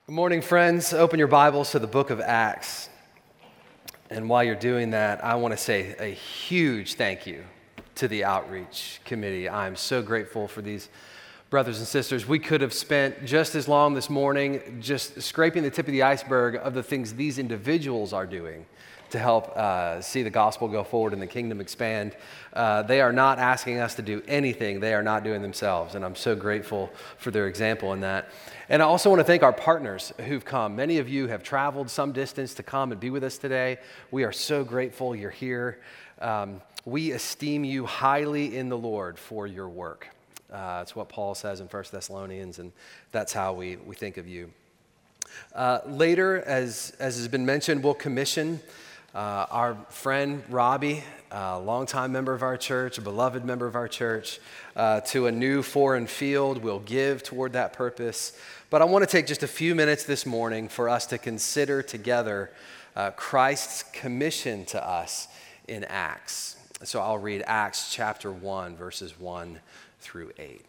Good morning, friends. Open your Bibles to the book of Acts. And while you're doing that, I want to say a huge thank you to the Outreach Committee. I'm so grateful for these brothers and sisters. We could have spent just as long this morning just scraping the tip of the iceberg of the things these individuals are doing to help see the gospel go forward and the kingdom expand. They are not asking us to do anything they are not doing themselves, and I'm so grateful for their example in that. And I also want to thank our partners who've come. Many of you have traveled some distance to come and be with us today. We are so grateful you're here. We esteem you highly in the Lord for your work. It's what Paul says in 1 Thessalonians, and that's how we think of you. Later, as has been mentioned, we'll commission our friend Robbie, a longtime member of our church, a beloved member of our church, to a new foreign field. We'll give toward that purpose. But I want to take just a few minutes this morning for us to consider together Christ's commission to us in Acts. So I'll read Acts chapter 1, verses 1 through 8.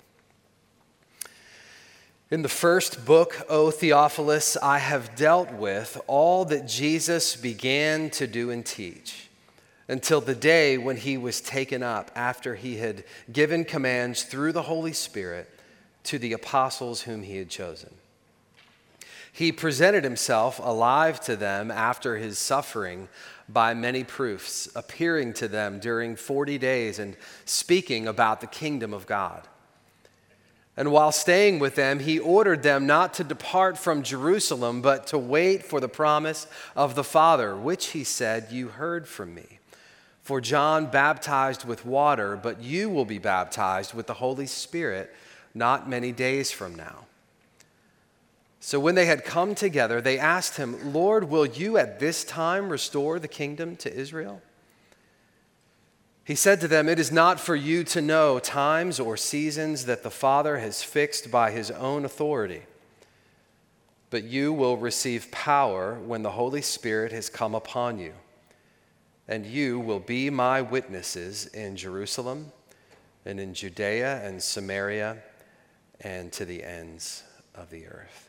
In the first book, O Theophilus, I have dealt with all that Jesus began to do and teach, until the day when he was taken up, after he had given commands through the Holy Spirit to the apostles whom he had chosen. He presented himself alive to them after his suffering by many proofs, appearing to them during 40 days and speaking about the kingdom of God. And while staying with them, he ordered them not to depart from Jerusalem, but to wait for the promise of the Father, which he said, "You heard from me. For John baptized with water, but you will be baptized with the Holy Spirit not many days from now." So when they had come together, they asked him, "Lord, will you at this time restore the kingdom to Israel?" He said to them, "It is not for you to know times or seasons that the Father has fixed by his own authority, but you will receive power when the Holy Spirit has come upon you, and you will be my witnesses in Jerusalem and in Judea and Samaria and to the ends of the earth."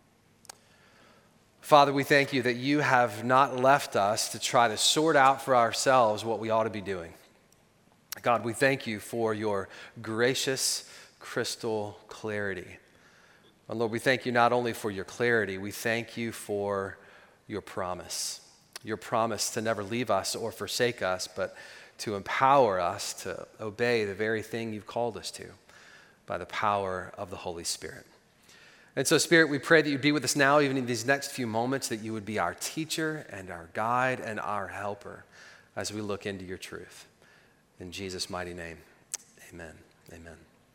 Father, we thank you that you have not left us to try to sort out for ourselves what we ought to be doing. God, we thank you for your gracious crystal clarity. And Lord, we thank you not only for your clarity, we thank you for your promise to never leave us or forsake us, but to empower us to obey the very thing you've called us to by the power of the Holy Spirit. And so, Spirit, we pray that you'd be with us now, even in these next few moments, that you would be our teacher and our guide and our helper as we look into your truth. In Jesus' mighty name, amen. Amen.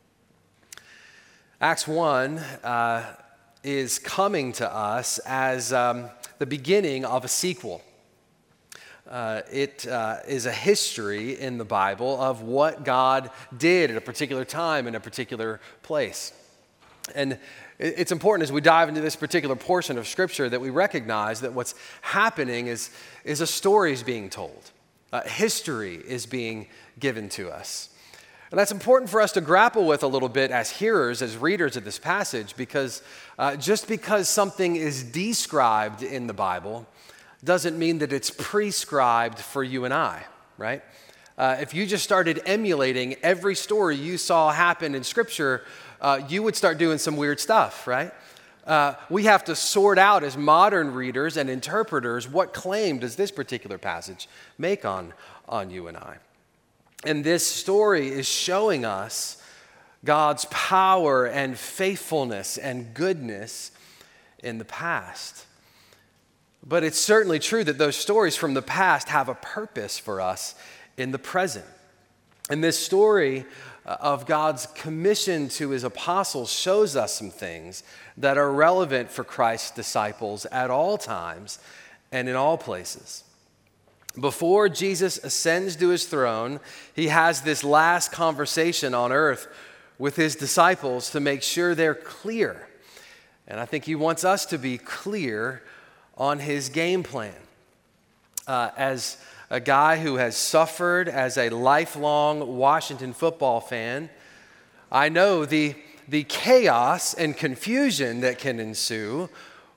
Acts 1 is coming to us as the beginning of a sequel. It is a history in the Bible of what God did at a particular time in a particular place. And it's important as we dive into this particular portion of Scripture that we recognize that what's happening is a story is being told. History is being given to us. And that's important for us to grapple with a little bit as hearers, as readers of this passage, because just because something is described in the Bible doesn't mean that it's prescribed for you and I, right? If you just started emulating every story you saw happen in Scripture, you would start doing some weird stuff, right? We have to sort out as modern readers and interpreters what claim does this particular passage make on you and I. And this story is showing us God's power and faithfulness and goodness in the past. But it's certainly true that those stories from the past have a purpose for us in the present. And this story of God's commission to his apostles shows us some things that are relevant for Christ's disciples at all times and in all places. Before Jesus ascends to his throne, he has this last conversation on earth with his disciples to make sure they're clear. And I think he wants us to be clear on his game plan. As a guy who has suffered as a lifelong Washington football fan, I know the chaos and confusion that can ensue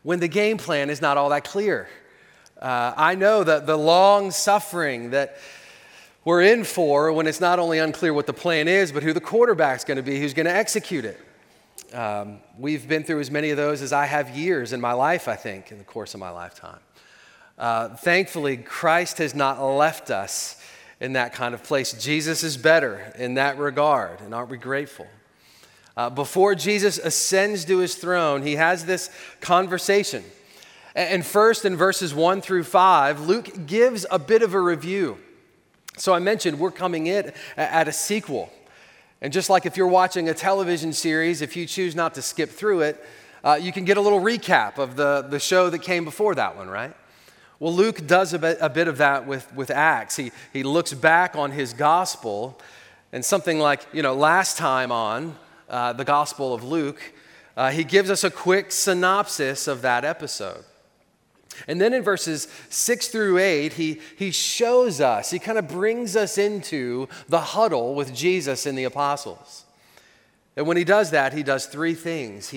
when the game plan is not all that clear. I know that the long suffering that we're in for when it's not only unclear what the plan is, but who the quarterback's going to be, who's going to execute it. We've been through as many of those as I have years in my life, I think, in the course of my lifetime. Thankfully, Christ has not left us in that kind of place. Jesus is better in that regard, and aren't we grateful? Before Jesus ascends to his throne, he has this conversation. And first, in verses 1 through 5, Luke gives a bit of a review. So I mentioned we're coming in at a sequel. And just like if you're watching a television series, if you choose not to skip through it, you can get a little recap of the show that came before that one, right? Well, Luke does a bit of that with Acts. He looks back on his gospel, and something like, last time on the Gospel of Luke, he gives us a quick synopsis of that episode. And then in verses 6 through 8, he shows us, he kind of brings us into the huddle with Jesus and the apostles. And when he does that, he does three things.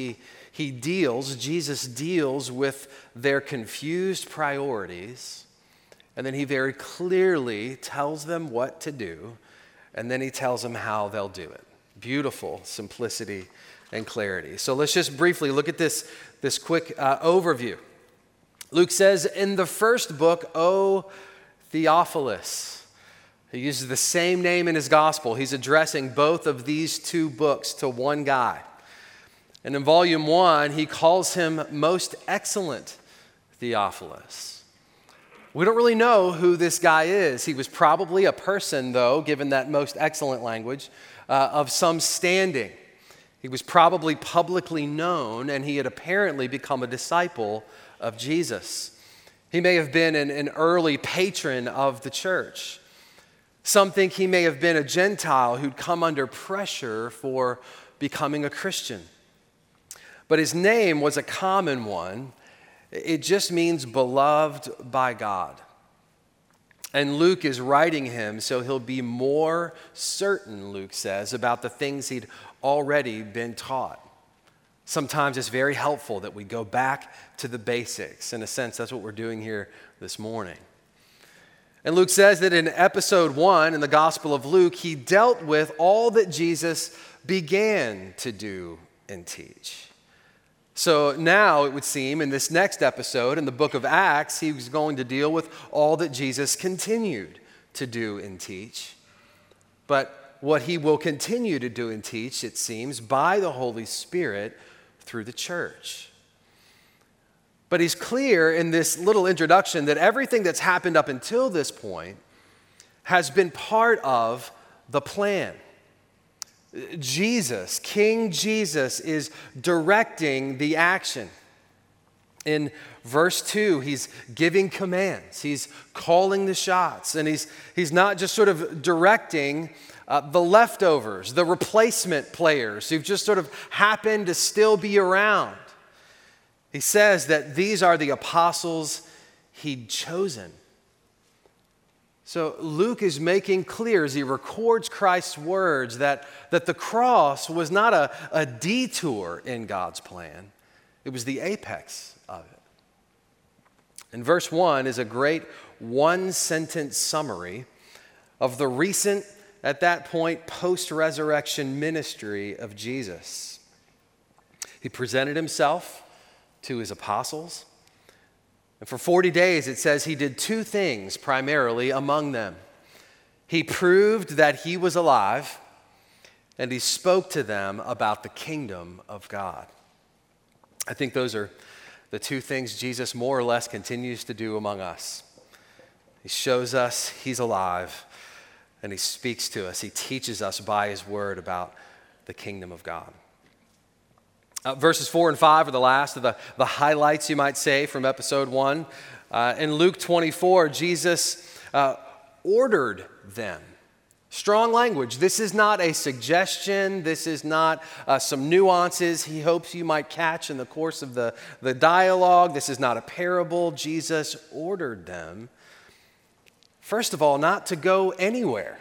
Jesus deals with their confused priorities, and then he very clearly tells them what to do, and then he tells them how they'll do it. Beautiful simplicity and clarity. So let's just briefly look at this quick overview. Luke says, in the first book, O Theophilus. He uses the same name in his gospel. He's addressing both of these two books to one guy. And in volume 1, he calls him most excellent Theophilus. We don't really know who this guy is. He was probably a person, though, given that most excellent language, of some standing. He was probably publicly known, and he had apparently become a disciple of Jesus. He may have been an early patron of the church. Some think he may have been a Gentile who'd come under pressure for becoming a Christian. But his name was a common one. It just means beloved by God. And Luke is writing him so he'll be more certain, Luke says, about the things he'd already been taught. Sometimes it's very helpful that we go back to the basics. In a sense, that's what we're doing here this morning. And Luke says that in episode 1 in the Gospel of Luke, he dealt with all that Jesus began to do and teach. So now it would seem in this next episode in the book of Acts, he was going to deal with all that Jesus continued to do and teach. But what he will continue to do and teach, it seems, by the Holy Spirit through the church. But he's clear in this little introduction that everything that's happened up until this point has been part of the plan. Jesus, King Jesus, is directing the action. In verse 2, he's giving commands. He's calling the shots. And he's not just sort of directing the leftovers, the replacement players who've just sort of happened to still be around. He says that these are the apostles he'd chosen. So Luke is making clear as he records Christ's words that the cross was not a detour in God's plan. It was the apex of it. And verse 1 is a great one-sentence summary of the recent, at that point, post-resurrection ministry of Jesus. He presented himself to his apostles. And for 40 days, it says he did two things primarily among them. He proved that he was alive, and he spoke to them about the kingdom of God. I think those are the two things Jesus more or less continues to do among us. He shows us he's alive, and he speaks to us. He teaches us by his word about the kingdom of God. Verses 4 and 5 are the last of the highlights, you might say, from episode 1. In Luke 24, Jesus ordered them. Strong language. This is not a suggestion. This is not some nuances he hopes you might catch in the course of the dialogue. This is not a parable. Jesus ordered them, first of all, not to go anywhere.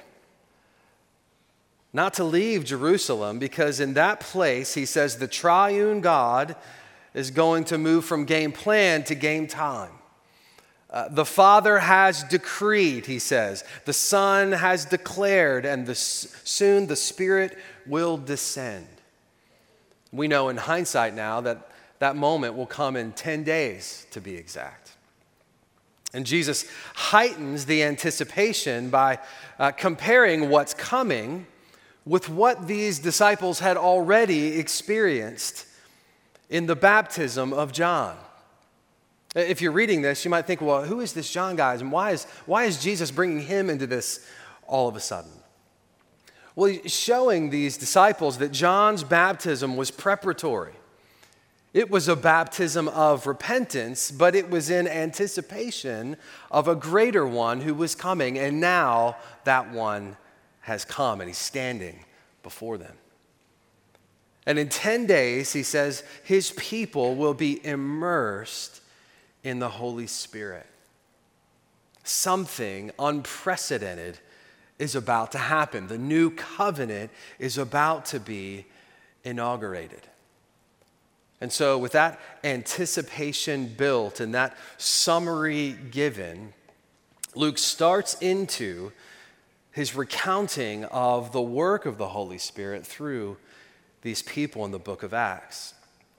Not to leave Jerusalem, because in that place, he says, the triune God is going to move from game plan to game time. The Father has decreed, he says. The Son has declared, and soon the Spirit will descend. We know in hindsight now that that moment will come in 10 days, to be exact. And Jesus heightens the anticipation by comparing what's coming with what these disciples had already experienced in the baptism of John. If you're reading this, you might think, well, who is this John guy? And why is Jesus bringing him into this all of a sudden? Well, he's showing these disciples that John's baptism was preparatory. It was a baptism of repentance, but it was in anticipation of a greater one who was coming, and now that one has come, and he's standing before them. And in 10 days, he says, his people will be immersed in the Holy Spirit. Something unprecedented is about to happen. The new covenant is about to be inaugurated. And so with that anticipation built and that summary given, Luke starts into his recounting of the work of the Holy Spirit through these people in the book of Acts.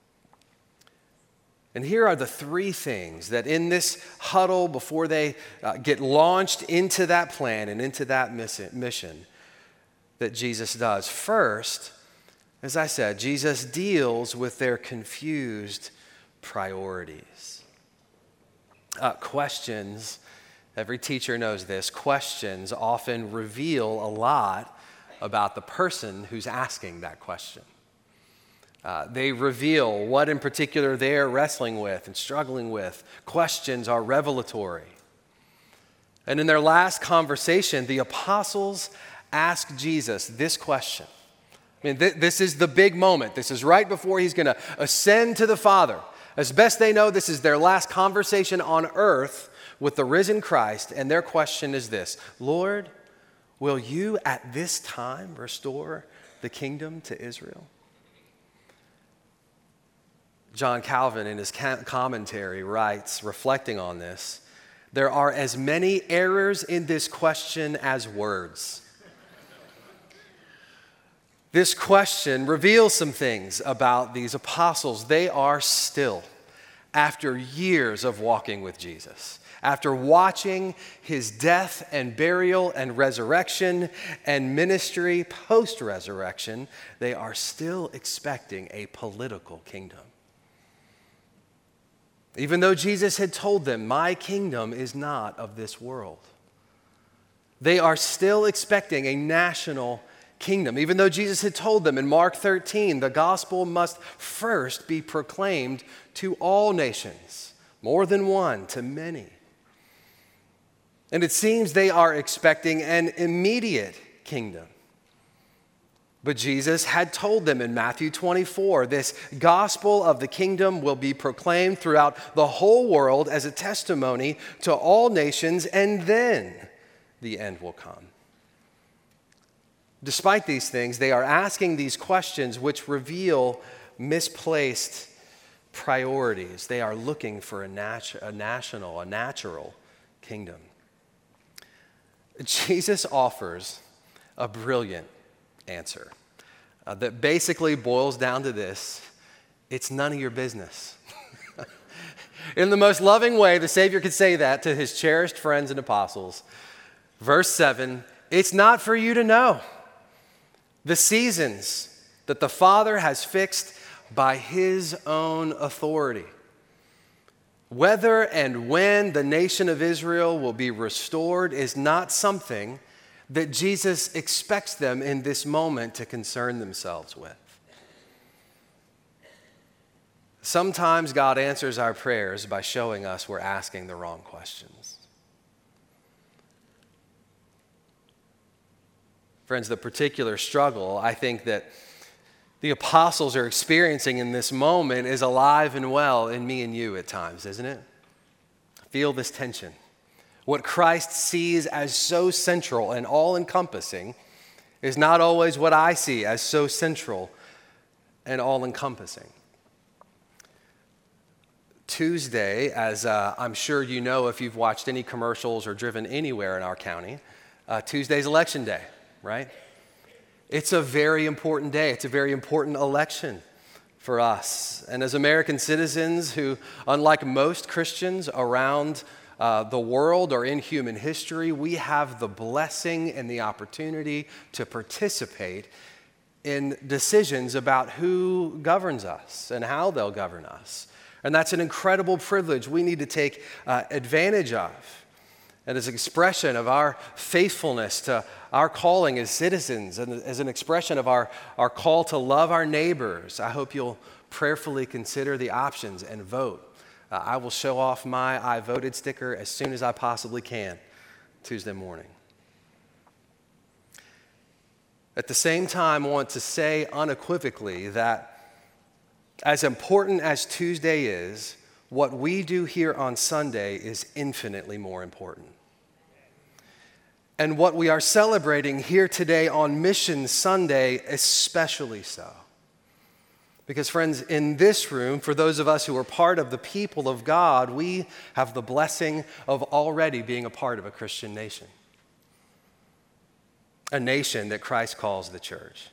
And here are the three things that in this huddle before they get launched into that plan and into that mission that Jesus does. First, as I said, Jesus deals with their confused priorities. Questions, every teacher knows this, questions often reveal a lot about the person who's asking that question. They reveal what in particular they're wrestling with and struggling with. Questions are revelatory. And in their last conversation, the apostles ask Jesus this question. I mean, this is the big moment. This is right before he's going to ascend to the Father. As best they know, this is their last conversation on earth with the risen Christ. And their question is this: Lord, will you at this time restore the kingdom to Israel? John Calvin, in his commentary, writes, reflecting on this, there are as many errors in this question as words. This question reveals some things about these apostles. They are still, after years of walking with Jesus, after watching his death and burial and resurrection and ministry post-resurrection, they are still expecting a political kingdom. Even though Jesus had told them, my kingdom is not of this world. They are still expecting a national kingdom. Even though Jesus had told them in Mark 13, the gospel must first be proclaimed to all nations, more than one, to many. And it seems they are expecting an immediate kingdom. But Jesus had told them in Matthew 24, this gospel of the kingdom will be proclaimed throughout the whole world as a testimony to all nations, and then the end will come. Despite these things, they are asking these questions which reveal misplaced priorities. They are looking for a natural kingdom. Jesus offers a brilliant answer that basically boils down to this: it's none of your business. In the most loving way, the Savior could say that to his cherished friends and apostles. Verse 7, it's not for you to know the seasons that the Father has fixed by his own authority. Whether and when the nation of Israel will be restored is not something that Jesus expects them in this moment to concern themselves with. Sometimes God answers our prayers by showing us we're asking the wrong questions. Friends, the particular struggle I think that the apostles are experiencing in this moment is alive and well in me and you at times, isn't it? Feel this tension. What Christ sees as so central and all-encompassing is not always what I see as so central and all-encompassing. Tuesday, as I'm sure you know if you've watched any commercials or driven anywhere in our county, Tuesday's election day, right? It's a very important day. It's a very important election for us. And as American citizens who, unlike most Christians around the world or in human history, we have the blessing and the opportunity to participate in decisions about who governs us and how they'll govern us. And that's an incredible privilege we need to take advantage of. And as an expression of our faithfulness to our calling as citizens and as an expression of our call to love our neighbors, I hope you'll prayerfully consider the options and vote. I will show off my I voted sticker as soon as I possibly can Tuesday morning. At the same time, I want to say unequivocally that as important as Tuesday is, what we do here on Sunday is infinitely more important. And what we are celebrating here today on Mission Sunday, especially so. Because friends, in this room, for those of us who are part of the people of God, we have the blessing of already being a part of a Christian nation. A nation that Christ calls the church.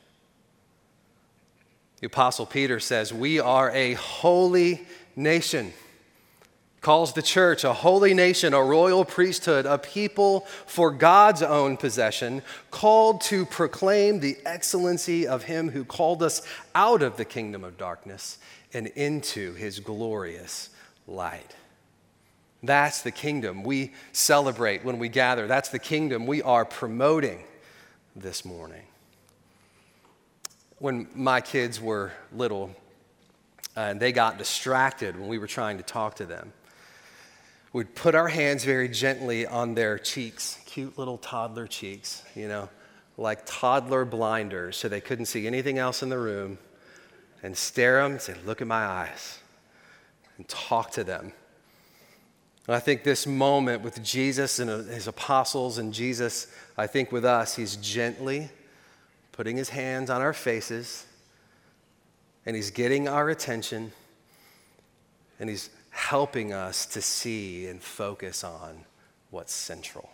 The Apostle Peter says, we are a holy nation. Calls the church a holy nation, a royal priesthood, a people for God's own possession, called to proclaim the excellency of him who called us out of the kingdom of darkness and into his glorious light. That's the kingdom we celebrate when we gather. That's the kingdom we are promoting this morning. When my kids were little and they got distracted when we were trying to talk to them, we'd put our hands very gently on their cheeks, cute little toddler cheeks, like toddler blinders, so they couldn't see anything else in the room, and stare them and say, look at my eyes, and talk to them. And I think this moment with Jesus and his apostles and Jesus, I think with us, he's gently putting his hands on our faces, and he's getting our attention, and he's helping us to see and focus on what's central.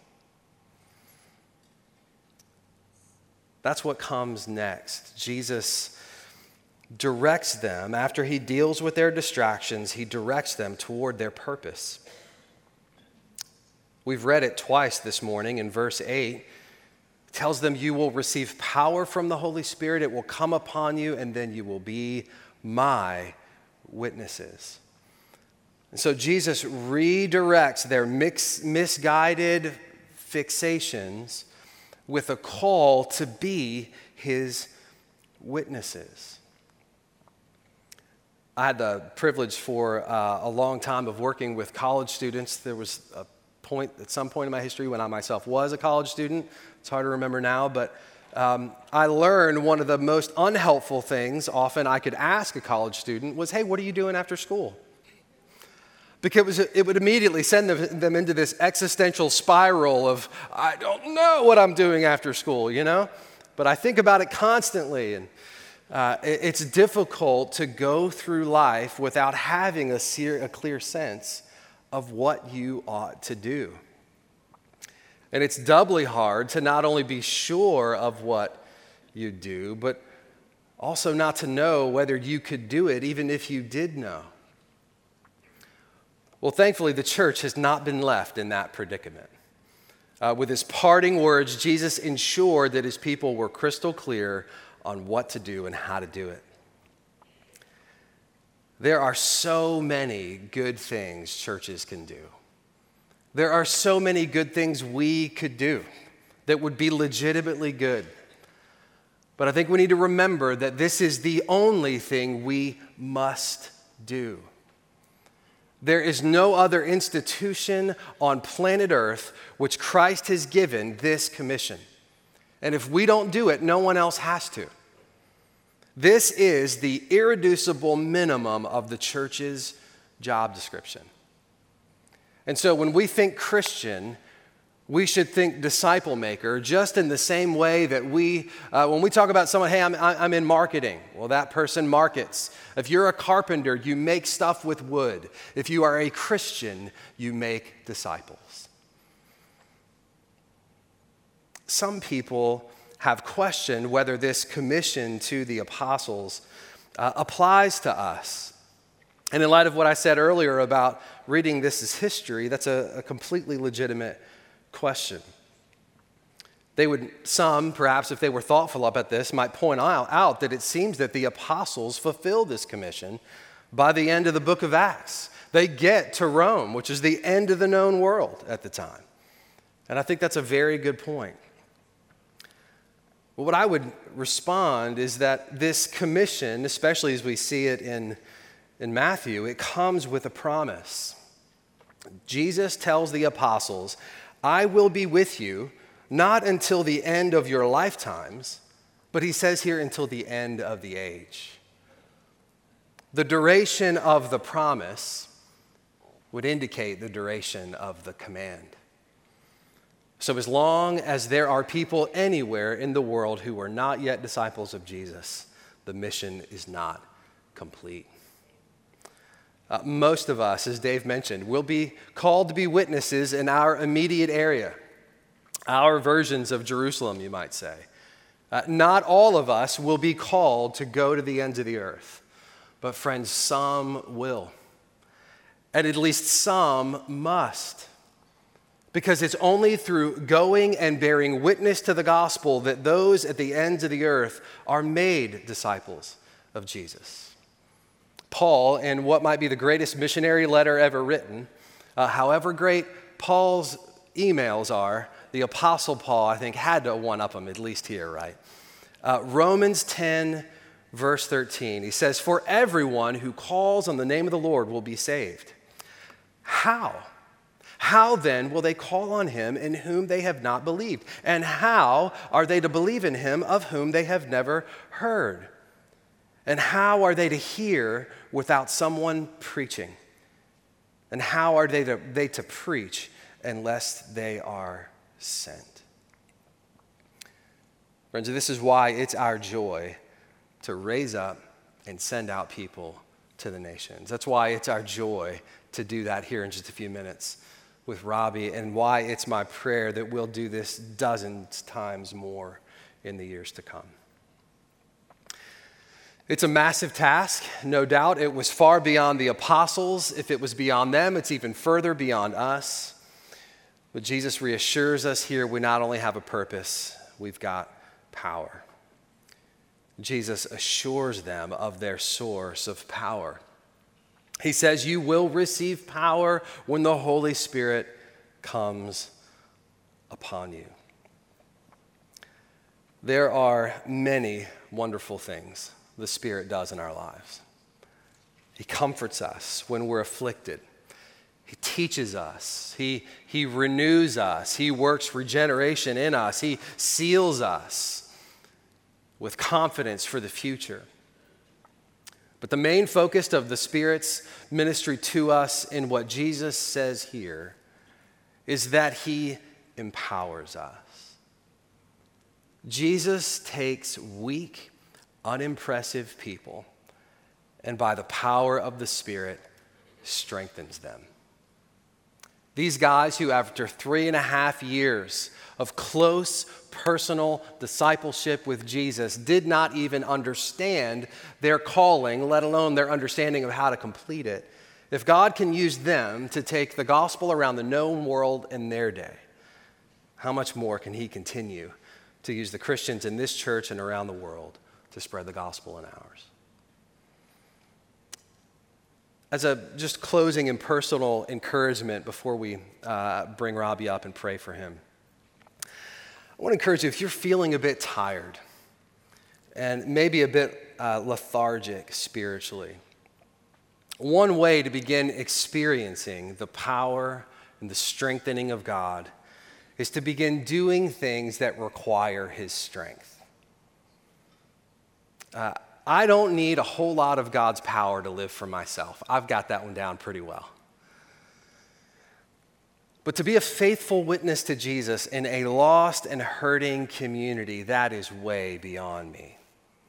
That's what comes next. Jesus directs them, after he deals with their distractions, he directs them toward their purpose. We've read it twice this morning in verse 8. It tells them, you will receive power from the Holy Spirit. It will come upon you, and then you will be my witnesses. And so Jesus redirects their misguided fixations with a call to be his witnesses. I had the privilege for a long time of working with college students. There was a point at some point in my history when I myself was a college student. It's hard to remember now, but I learned one of the most unhelpful things often I could ask a college student was, hey, what are you doing after school? Because it would immediately send them into this existential spiral of, I don't know what I'm doing after school, But I think about it constantly, and it's difficult to go through life without having a clear sense of what you ought to do. And it's doubly hard to not only be sure of what you do, but also not to know whether you could do it even if you did know. Well, thankfully, the church has not been left in that predicament. With his parting words, Jesus ensured that his people were crystal clear on what to do and how to do it. There are so many good things churches can do. There are so many good things we could do that would be legitimately good. But I think we need to remember that this is the only thing we must do. There is no other institution on planet Earth which Christ has given this commission. And if we don't do it, no one else has to. This is the irreducible minimum of the church's job description. And so when we think Christian, We should think disciple maker just in the same way that when we talk about someone, hey, I'm in marketing. Well, that person markets. If you're a carpenter, you make stuff with wood. If you are a Christian, you make disciples. Some people have questioned whether this commission to the apostles applies to us. And in light of what I said earlier about reading this as history, that's a completely legitimate question. Some, perhaps if they were thoughtful about this, might point out that it seems that the apostles fulfill this commission by the end of the book of Acts. They get to Rome, which is the end of the known world at the time. And I think that's a very good point. But what I would respond is that this commission, especially as we see it in Matthew, it comes with a promise. Jesus tells the apostles, I will be with you, not until the end of your lifetimes, but he says here until the end of the age. The duration of the promise would indicate the duration of the command. So as long as there are people anywhere in the world who are not yet disciples of Jesus, the mission is not complete. Most of us, as Dave mentioned, will be called to be witnesses in our immediate area, our versions of Jerusalem, you might say. Not all of us will be called to go to the ends of the earth, but friends, some will. And at least some must. Because it's only through going and bearing witness to the gospel that those at the ends of the earth are made disciples of Jesus. Paul, in what might be the greatest missionary letter ever written, however great Paul's emails are, the Apostle Paul, I think, had to one-up them, at least here, right? Romans 10, verse 13, he says, for everyone who calls on the name of the Lord will be saved. How? How then will they call on him in whom they have not believed? And how are they to believe in him of whom they have never heard? And how are they to hear without someone preaching? And how are they to preach unless they are sent? Friends, this is why it's our joy to raise up and send out people to the nations. That's why it's our joy to do that here in just a few minutes with Robbie, and why it's my prayer that we'll do this dozens times more in the years to come. It's a massive task, no doubt. It was far beyond the apostles. If it was beyond them, it's even further beyond us. But Jesus reassures us here we not only have a purpose, we've got power. Jesus assures them of their source of power. He says, you will receive power when the Holy Spirit comes upon you. There are many wonderful things the Spirit does in our lives. He comforts us when we're afflicted. He teaches us. He renews us. He works regeneration in us. He seals us with confidence for the future. But the main focus of the Spirit's ministry to us in what Jesus says here is that he empowers us. Jesus takes weak, unimpressive people, and by the power of the Spirit, strengthens them. These guys who, after 3.5 years of close personal discipleship with Jesus, did not even understand their calling, let alone their understanding of how to complete it. If God can use them to take the gospel around the known world in their day, how much more can he continue to use the Christians in this church and around the world to spread the gospel in ours? As a just closing and personal encouragement before we bring Robbie up and pray for him, I want to encourage you, if you're feeling a bit tired and maybe a bit lethargic spiritually, one way to begin experiencing the power and the strengthening of God is to begin doing things that require his strength. I don't need a whole lot of God's power to live for myself. I've got that one down pretty well. But to be a faithful witness to Jesus in a lost and hurting community, that is way beyond me.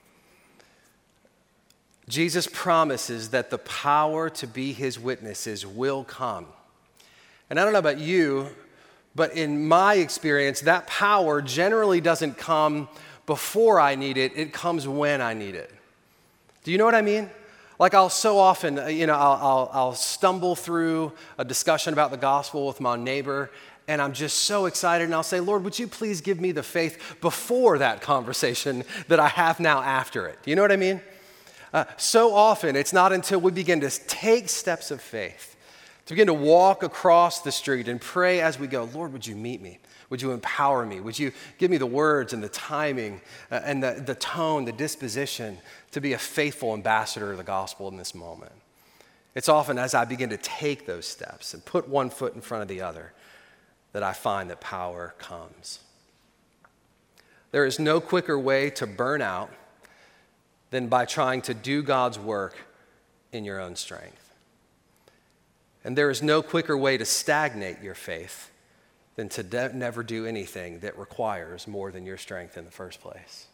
Jesus promises that the power to be his witnesses will come. And I don't know about you, but in my experience, that power generally doesn't come before I need it. It comes when I need it. Do you know what I mean? Like I'll so often, I'll stumble through a discussion about the gospel with my neighbor, and I'm just so excited, and I'll say, Lord, would you please give me the faith before that conversation that I have now after it? You know what I mean? So often, it's not until we begin to take steps of faith, to begin to walk across the street and pray as we go, Lord, would you meet me? Would you empower me? Would you give me the words and the timing and the tone, the disposition to be a faithful ambassador of the gospel in this moment? It's often as I begin to take those steps and put one foot in front of the other that I find that power comes. There is no quicker way to burn out than by trying to do God's work in your own strength. And there is no quicker way to stagnate your faith than to never do anything that requires more than your strength in the first place.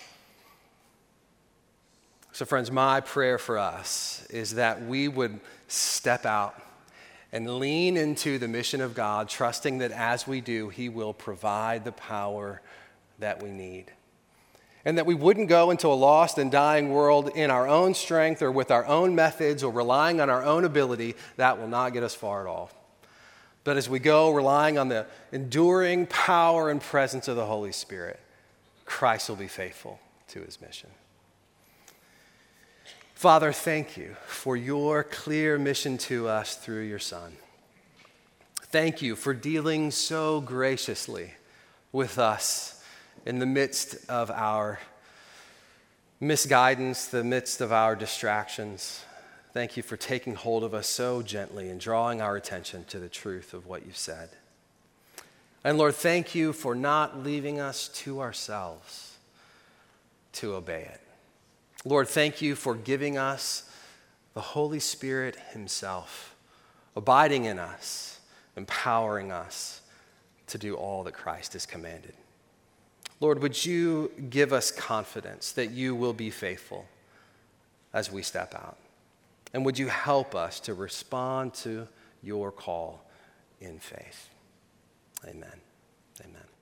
So friends, my prayer for us is that we would step out and lean into the mission of God, trusting that as we do, he will provide the power that we need. And that we wouldn't go into a lost and dying world in our own strength or with our own methods or relying on our own ability. That will not get us far at all. But as we go relying on the enduring power and presence of the Holy Spirit, Christ will be faithful to his mission. Father, thank you for your clear mission to us through your Son. Thank you for dealing so graciously with us in the midst of our misguidance, the midst of our distractions. Thank you for taking hold of us so gently and drawing our attention to the truth of what you've said. And Lord, thank you for not leaving us to ourselves to obey it. Lord, thank you for giving us the Holy Spirit himself, abiding in us, empowering us to do all that Christ has commanded. Lord, would you give us confidence that you will be faithful as we step out? And would you help us to respond to your call in faith? Amen. Amen.